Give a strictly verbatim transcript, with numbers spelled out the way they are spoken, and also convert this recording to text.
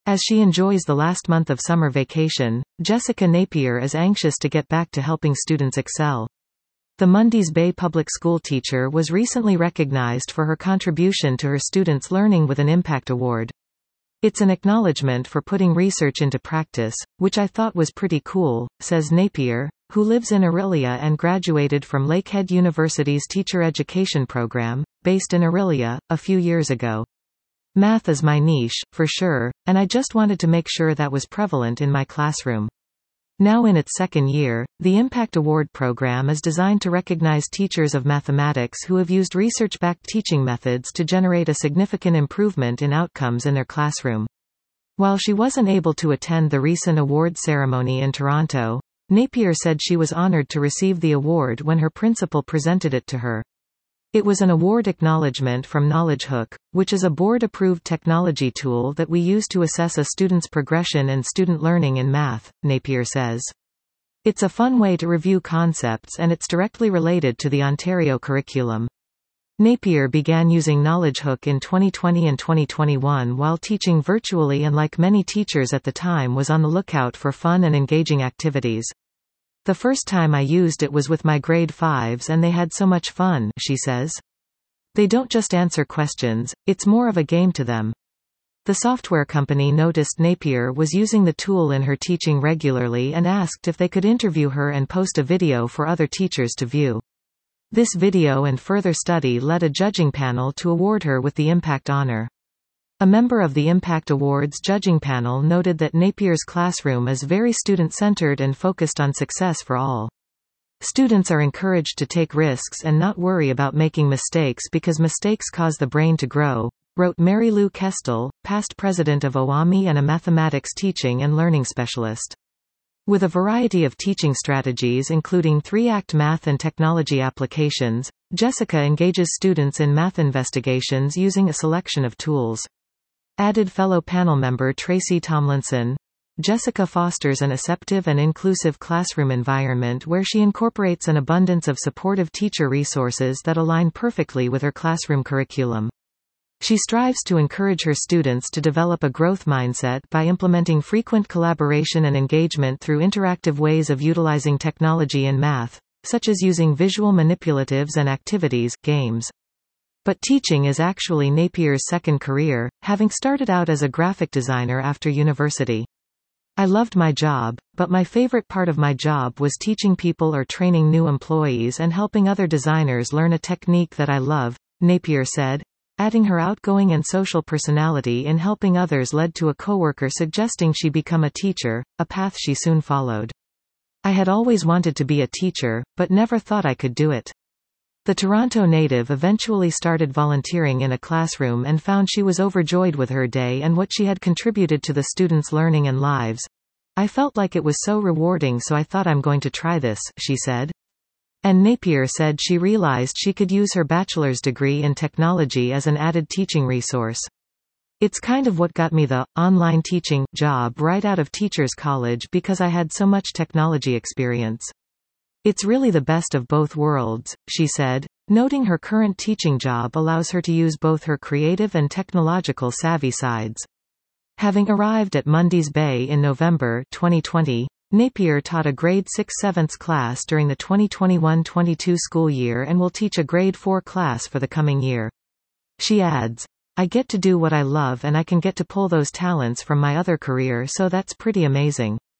As she enjoys the last month of summer vacation, Jessica Napier is anxious to get back to helping students excel. The Mundies Bay Public School teacher was recently recognized for her contribution to her students' learning with an Impact Award. It's an acknowledgement for putting research into practice, which I thought was pretty cool, says Napier, who lives in Orillia and graduated from Lakehead University's teacher education program, based in Orillia, a few years ago. Math is my niche, for sure, and I just wanted to make sure that was prevalent in my classroom. Now in its second year, the Impact Award program is designed to recognize teachers of mathematics who have used research-backed teaching methods to generate a significant improvement in outcomes in their classroom. While she wasn't able to attend the recent award ceremony in Toronto, Napier said she was honored to receive the award when her principal presented it to her. It was an award acknowledgement from KnowledgeHook, which is a board-approved technology tool that we use to assess a student's progression and student learning in math, Napier says. It's a fun way to review concepts and it's directly related to the Ontario curriculum. Napier began using KnowledgeHook in twenty twenty and twenty twenty-one while teaching virtually, and like many teachers at the time was on the lookout for fun and engaging activities. The first time I used it was with my grade fives and they had so much fun, she says. They don't just answer questions, it's more of a game to them. The software company noticed Napier was using the tool in her teaching regularly and asked if they could interview her and post a video for other teachers to view. This video and further study led a judging panel to award her with the Impact Honor. A member of the Impact Awards judging panel noted that Napier's classroom is very student-centered and focused on success for all. Students are encouraged to take risks and not worry about making mistakes because mistakes cause the brain to grow, wrote Mary Lou Kestel, past president of O A M I and a mathematics teaching and learning specialist. With a variety of teaching strategies including three-act math and technology applications, Jessica engages students in math investigations using a selection of tools. Added fellow panel member Tracy Tomlinson, Jessica fosters an acceptive and inclusive classroom environment where she incorporates an abundance of supportive teacher resources that align perfectly with her classroom curriculum. She strives to encourage her students to develop a growth mindset by implementing frequent collaboration and engagement through interactive ways of utilizing technology in math, such as using visual manipulatives and activities, games. But teaching is actually Napier's second career, having started out as a graphic designer after university. I loved my job, but my favorite part of my job was teaching people or training new employees and helping other designers learn a technique that I love, Napier said, adding her outgoing and social personality in helping others led to a coworker suggesting she become a teacher, a path she soon followed. I had always wanted to be a teacher, but never thought I could do it. The Toronto native eventually started volunteering in a classroom and found she was overjoyed with her day and what she had contributed to the students' learning and lives. I felt like it was so rewarding, so I thought I'm going to try this, she said. And Napier said she realized she could use her bachelor's degree in technology as an added teaching resource. It's kind of what got me the online teaching job right out of teachers college because I had so much technology experience. It's really the best of both worlds, she said, noting her current teaching job allows her to use both her creative and technological savvy sides. Having arrived at Mundies Bay in November twenty twenty, Napier taught a grade six seventh class during the twenty twenty-one twenty-two school year and will teach a grade four class for the coming year. She adds, I get to do what I love and I can get to pull those talents from my other career, so that's pretty amazing.